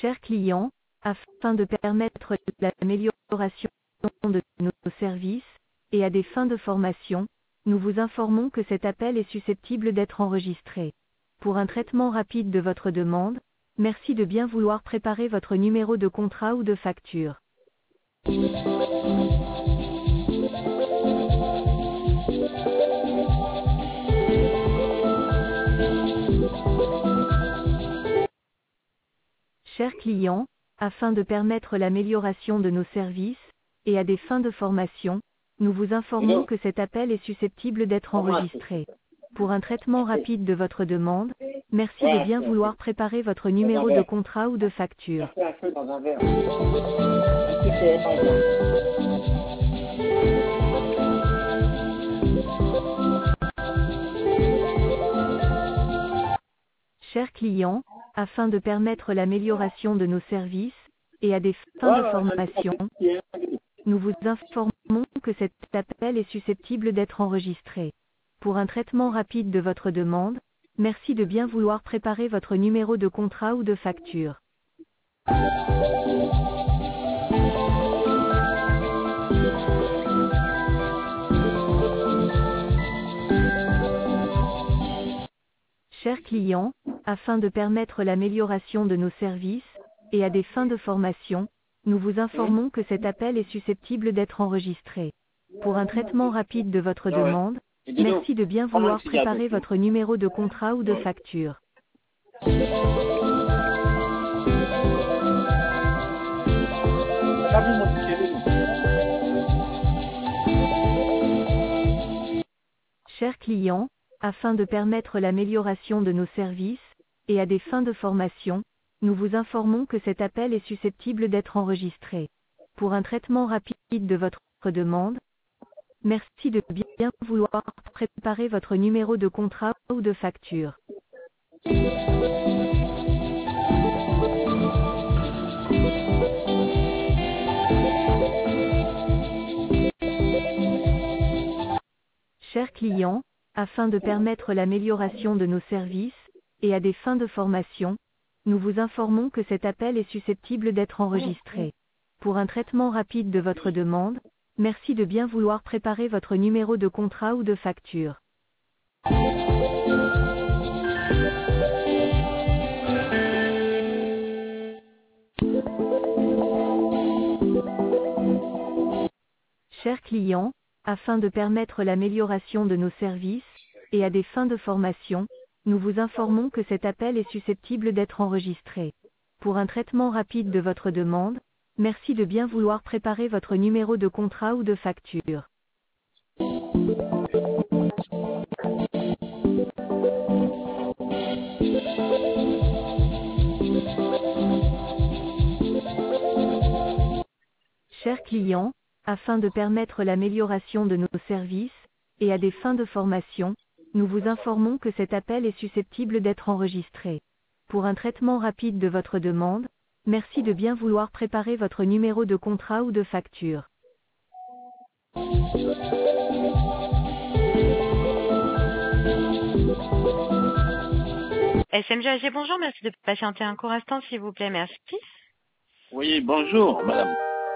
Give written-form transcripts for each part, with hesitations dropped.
Chers clients, afin de permettre l'amélioration de nos services, et à des fins de formation, nous vous informons que cet appel est susceptible d'être enregistré. Pour un traitement rapide de votre demande, merci de bien vouloir préparer votre numéro de contrat ou de facture. Chers clients, afin de permettre l'amélioration de nos services, et à des fins de formation, nous vous informons que cet appel est susceptible d'être enregistré. Pour un traitement rapide de votre demande, merci de bien vouloir préparer votre numéro de contrat ou de facture. Chers clients, afin de permettre l'amélioration de nos services, et à des fins de formation, nous vous informons que cet appel est susceptible d'être enregistré. Pour un traitement rapide de votre demande, merci de bien vouloir préparer votre numéro de contrat ou de facture. Chers clients, afin de permettre l'amélioration de nos services, et à des fins de formation, nous vous informons que cet appel est susceptible d'être enregistré. Pour un traitement rapide de votre demande, merci de bien vouloir préparer votre numéro de contrat ou de facture. Chers clients, afin de permettre l'amélioration de nos services, et à des fins de formation, nous vous informons que cet appel est susceptible d'être enregistré. Pour un traitement rapide de votre demande, merci de bien vouloir préparer votre numéro de contrat ou de facture. Chers clients, afin de permettre l'amélioration de nos services, et à des fins de formation, nous vous informons que cet appel est susceptible d'être enregistré. Pour un traitement rapide de votre demande, merci de bien vouloir préparer votre numéro de contrat ou de facture. Chers clients, afin de permettre l'amélioration de nos services, et à des fins de formation, nous vous informons que cet appel est susceptible d'être enregistré. Pour un traitement rapide de votre demande, merci de bien vouloir préparer votre numéro de contrat ou de facture. Chers clients, afin de permettre l'amélioration de nos services, et à des fins de formation, nous vous informons que cet appel est susceptible d'être enregistré. Pour un traitement rapide de votre demande, merci de bien vouloir préparer votre numéro de contrat ou de facture. SMG, bonjour, merci de patienter un court instant s'il vous plaît, merci. Oui, bonjour, madame.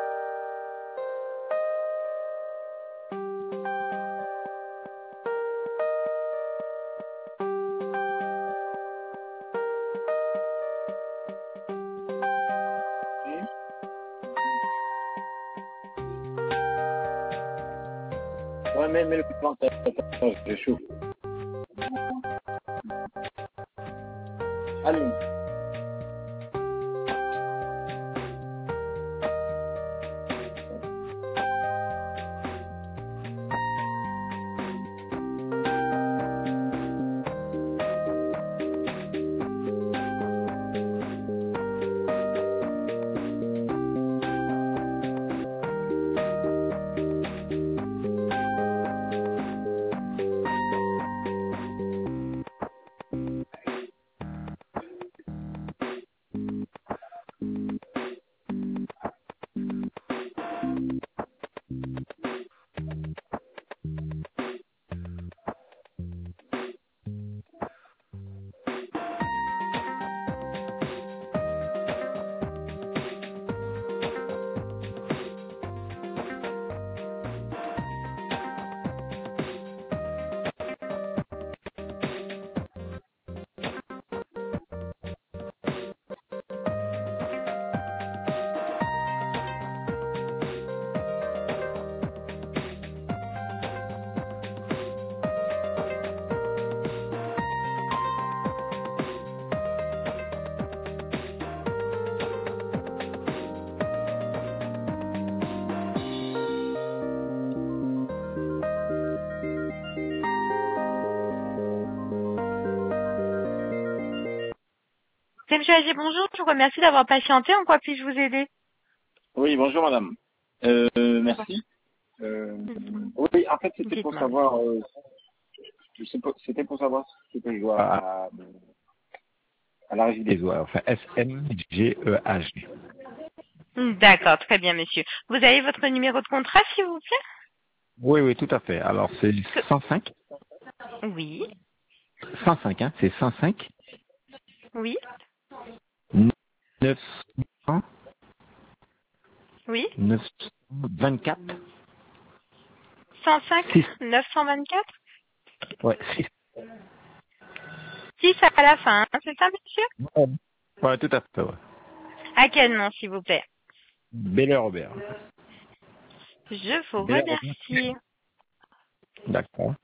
Ouais, mais le plan, je chauffe. Allez. C'est Monsieur Agier, bonjour, je vous remercie d'avoir patienté. En quoi puis-je vous aider? Oui, bonjour madame. Merci. Oui, en fait, c'était pour Dites-moi. savoir, c'était pour savoir ce que je dois à la régie des eaux, enfin SMGEH. D'accord, très bien, monsieur. Vous avez votre numéro de contrat, s'il vous plaît? Oui, oui, tout à fait. Alors, c'est Que- 105. Oui, 105, hein, c'est 105 oui, 900 oui. 924 105 6. 924 Ouais, 6. 6 à la fin, hein, c'est ça, monsieur? Ouais, tout à fait, ouais. À quel nom, s'il vous plaît? Belle Robert. Je vous Belle Robert. remercie. D'accord.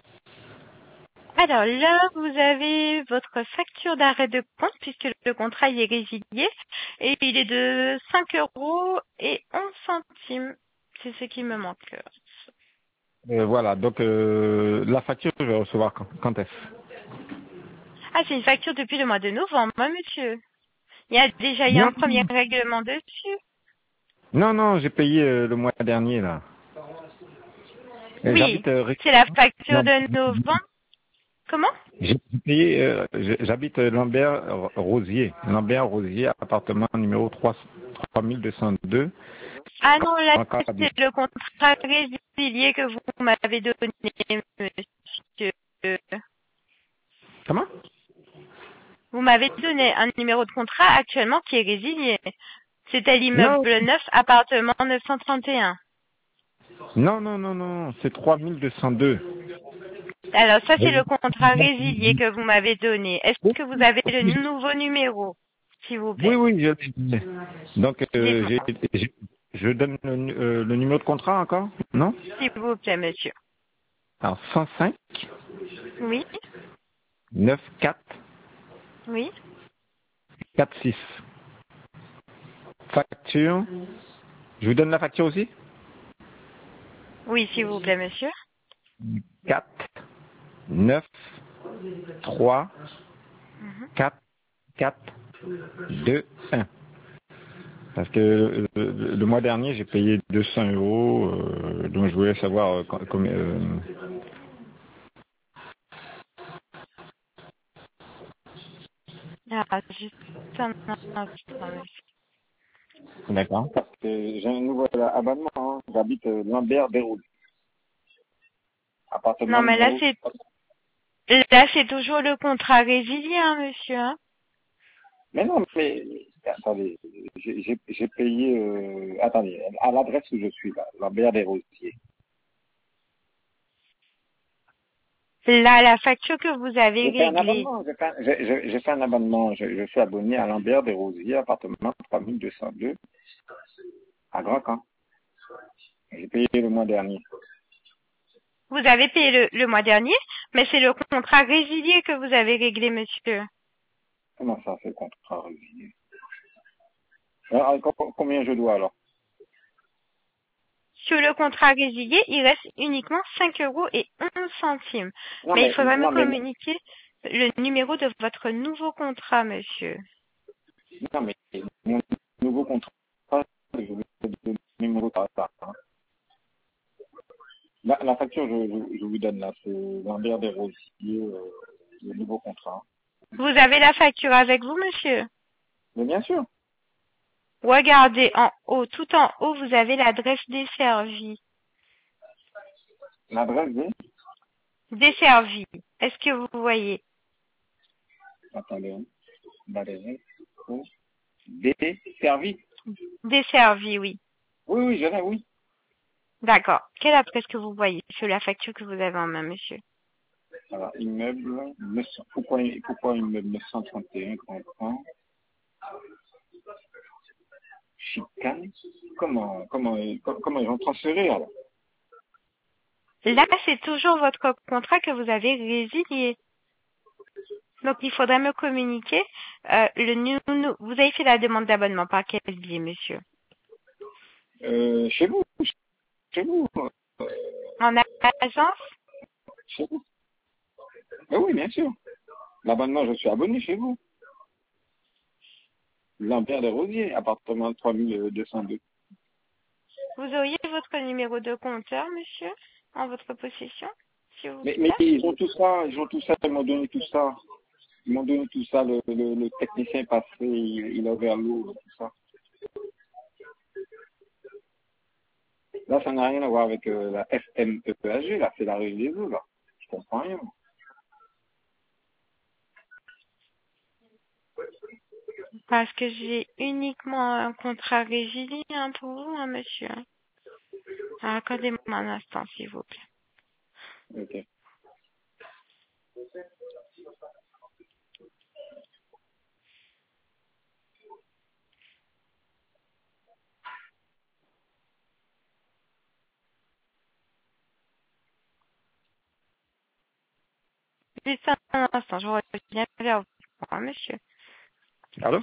Alors là, vous avez votre facture d'arrêt de compte puisque le contrat y est résilié et il est de 5 euros et 11 centimes. C'est ce qui me manque. Voilà, donc la facture, je vais recevoir quand est-ce? Ah, c'est une facture depuis le mois de novembre, hein, monsieur. Il y a déjà eu Non, un premier règlement dessus. non, non, j'ai payé le mois dernier, là. Et Oui, j'habite... c'est la facture non, de novembre. Comment? j'ai payé... j'habite Lambert-Rosier. Lambert-Rosier, appartement numéro 3202. Ah non, là, Encore à c'est le contrat résilié que vous m'avez donné, monsieur. Comment? Vous m'avez donné un numéro de contrat actuellement qui est résilié. C'est à l'immeuble Non, 9, appartement 931. non, non, non, non, c'est 3202. Alors ça, c'est le contrat résilié que vous m'avez donné. Est-ce que vous avez le nouveau numéro, s'il vous Oui, plaît? oui, je l'ai. Donc, Dites-moi, je donne le numéro de contrat encore? Non? s'il vous plaît, monsieur. Alors, 105 Oui, 94 oui, 46. Facture. Je vous donne la facture aussi? oui, s'il vous plaît, monsieur. 4 9 3 Mhm. 4 4 2 1. Parce que le mois dernier, j'ai payé 200 euros, donc je voulais savoir combien... Ah, juste un instant, monsieur. D'accord. Parce que j'ai un nouvel abonnement. Hein. J'habite Lambert-Beyrouth. Non, Appartement mais numéro... là, c'est toujours le contrat résilié, hein, monsieur, hein. Mais non, mais attendez, j'ai payé... attendez, à l'adresse où je suis là, Lambert-Beyrouth. Là, la facture que vous avez J'ai fait un réglée. abonnement. J'ai fait un abonnement. Je suis abonné à Lambert des Rosiers, appartement 3202 à Grand Camp. J'ai payé le mois dernier. Vous avez payé le mois dernier, mais c'est le contrat résilié que vous avez réglé, monsieur. Comment ça, c'est le contrat résilié? Alors, combien je dois alors? Sur le contrat résilié, il reste uniquement 5 euros et 11 centimes. Non Mais il mais, faudra me non mais, communiquer le numéro de votre nouveau contrat, monsieur. non mais, mon nouveau contrat, je vais te donner le numéro de contrat, hein. La facture, je vous donne là, c'est Lambert des Rosiers, le nouveau contrat. Vous avez la facture avec vous, monsieur? Mais bien sûr, Regardez en haut, tout en haut, vous avez l'adresse desservie. l'adresse des... Desservie. Est-ce que vous voyez? Attendez, hein. L'adresse des services. Desservie, oui. Oui, oui, je l'ai, oui. D'accord. Quelle adresse que vous voyez sur la facture que vous avez en main, monsieur? Alors, immeuble, 900, pourquoi immeuble 931, Grand Camp, Chicane? Comment ils vont transférer alors? Là, c'est toujours votre contrat que vous avez résilié. Donc, il faudrait me communiquer vous avez fait la demande d'abonnement par quel biais, monsieur? Chez vous, euh, En agence? chez vous. Oui, bien sûr. L'abonnement, je suis abonné chez vous. Lambert des Rosiers, appartement 3202. Vous auriez votre numéro de compteur, monsieur, en votre possession, s'il vous Mais plaît? ils ont tout ça, ils m'ont donné tout ça. Ils m'ont donné tout ça, le technicien est passé, il a ouvert l'eau, tout ça. Là, ça n'a rien à voir avec la FMEPAG, là, c'est la régie des eaux, là. Je comprends rien. Parce que j'ai uniquement un contrat résilient pour vous, hein, monsieur. Alors, accordez-moi un instant, s'il vous plaît. Ok. Juste un instant, je reviens vers vous, hein, monsieur. Allô?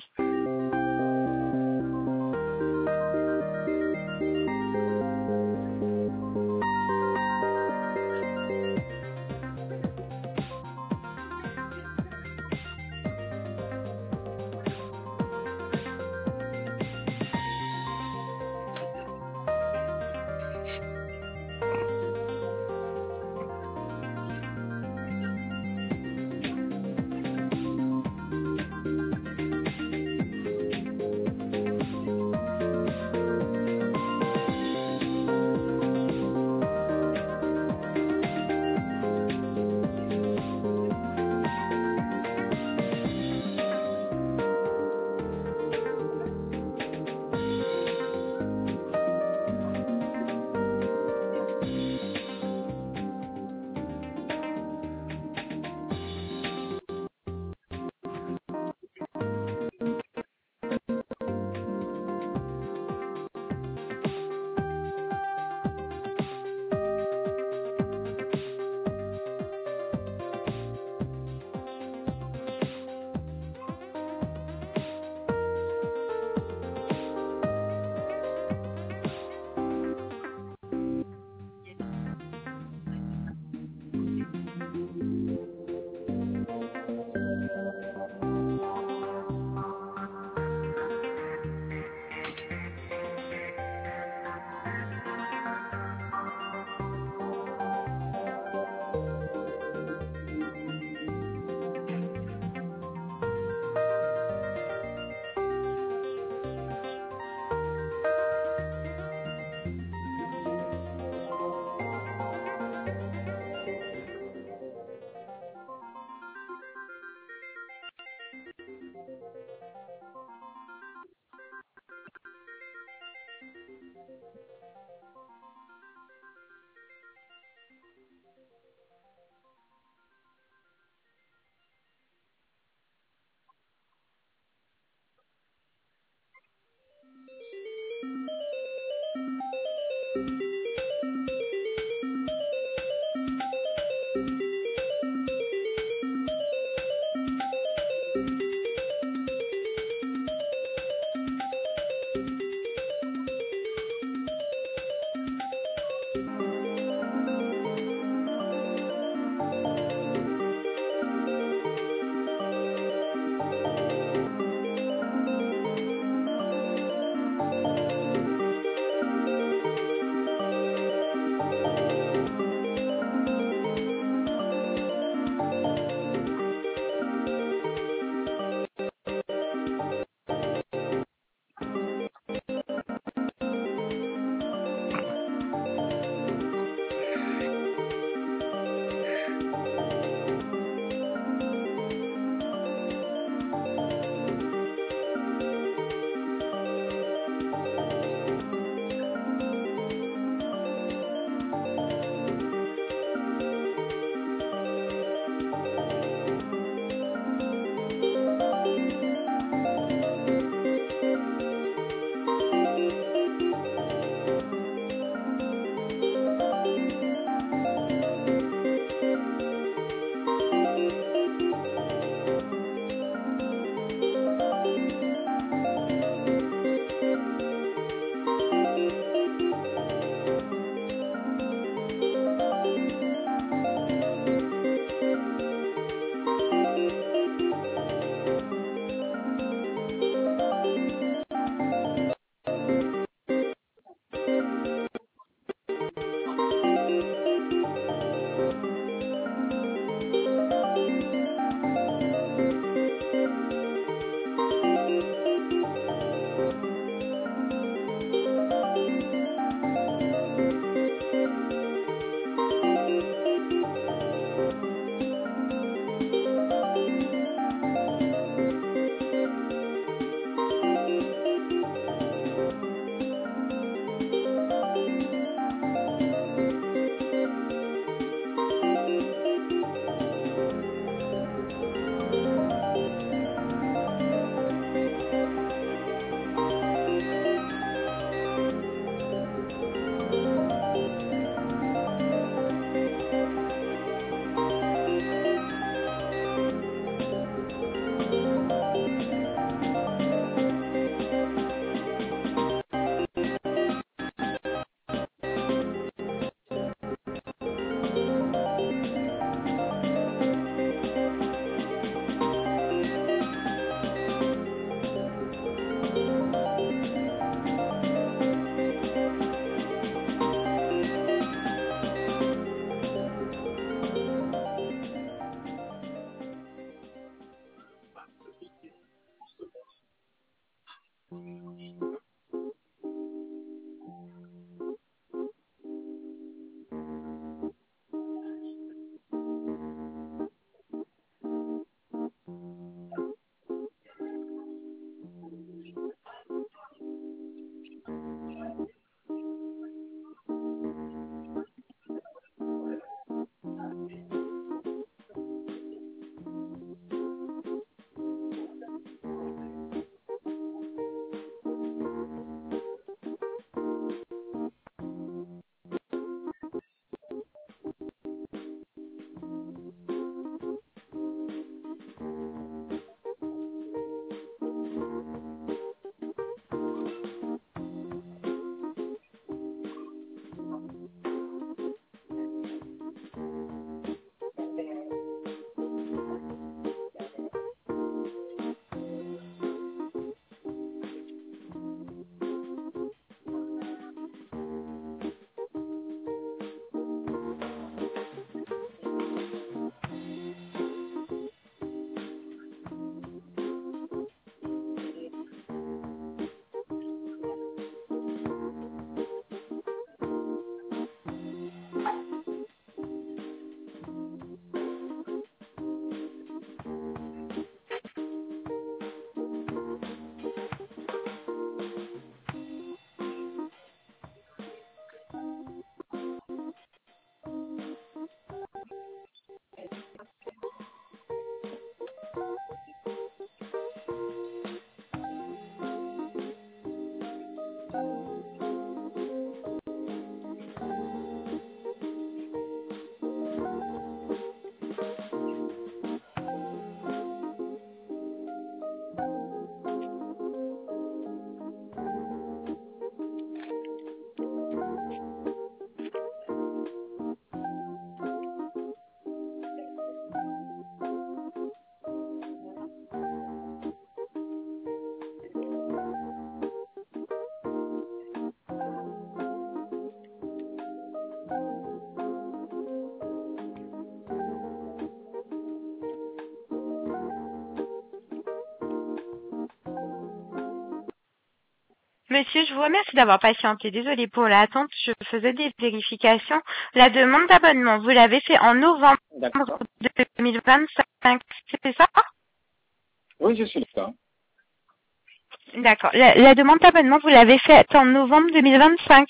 Monsieur, je vous remercie d'avoir patienté. Désolée pour l'attente, je faisais des vérifications. La demande d'abonnement, vous l'avez fait en novembre D'accord. 2025, c'est ça? Oui, je suis là. D'accord. La demande d'abonnement, vous l'avez faite en novembre 2025.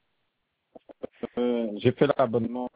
J'ai fait l'abonnement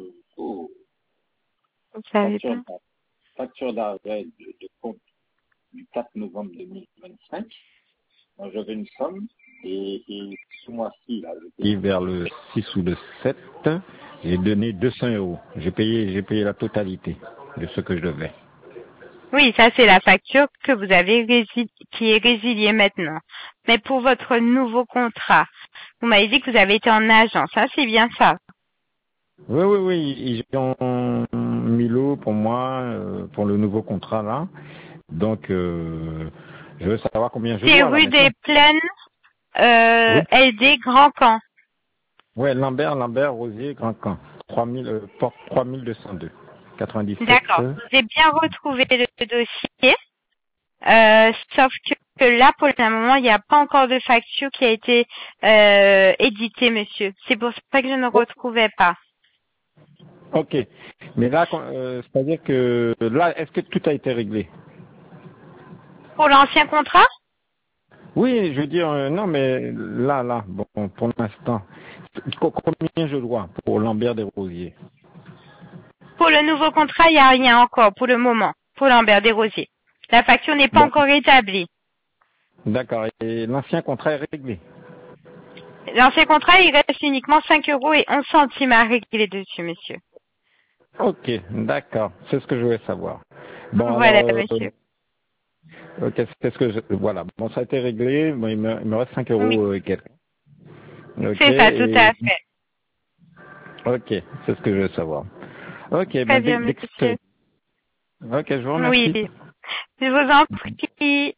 Vous savez pas. facture d'arrêt de compte du 4 novembre 2025. Donc, j'avais une somme et ce mois-ci, là, j'ai payé vers le 6 ou le 7, j'ai donné 200 €. J'ai payé la totalité de ce que je devais. Oui, ça c'est la facture que vous avez qui est résiliée maintenant. Mais pour votre nouveau contrat, vous m'avez dit que vous avez été en agence, hein, c'est bien ça? Oui, ils ont mis l'eau pour moi, pour le nouveau contrat là. Donc, je veux savoir combien je C'est dois là rue des maintenant. Plaines, Oui. LD Grand Camp. Ouais, Lambert, Rosier, Grand Camp. 3000, porte 3202. 97. D'accord. J'ai bien retrouvé le dossier, sauf que là, pour le moment, il n'y a pas encore de facture qui a été éditée, monsieur. C'est pour ça que je ne retrouvais pas. Ok. Mais là, c'est-à-dire que là, est-ce que tout a été réglé? Pour l'ancien contrat? Oui, je veux dire, non, mais là, bon, pour l'instant, combien je dois pour Lambert des Rosiers? Pour le nouveau contrat, il n'y a rien encore pour le moment, pour Lambert Desrosiers. La facture n'est pas Bon, encore établie. d'accord. Et l'ancien contrat est réglé? L'ancien contrat, il reste uniquement 5 € et 11 centimes à régler dessus, monsieur. Ok, d'accord. C'est ce que je voulais savoir. Bon, Voilà, alors, monsieur. ok, c'est ce que voilà. Bon, ça a été réglé. Bon, il me reste 5 Oui, € et quelques. Ok, c'est ça, tout à fait. ok, c'est ce que je veux savoir. Ok, Très ben bien, dès que monsieur. ok, je vous Oui, remercie. je vous en prie.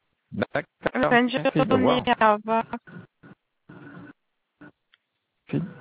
D'accord, Bonne merci, au journée, revoir. au revoir. Merci.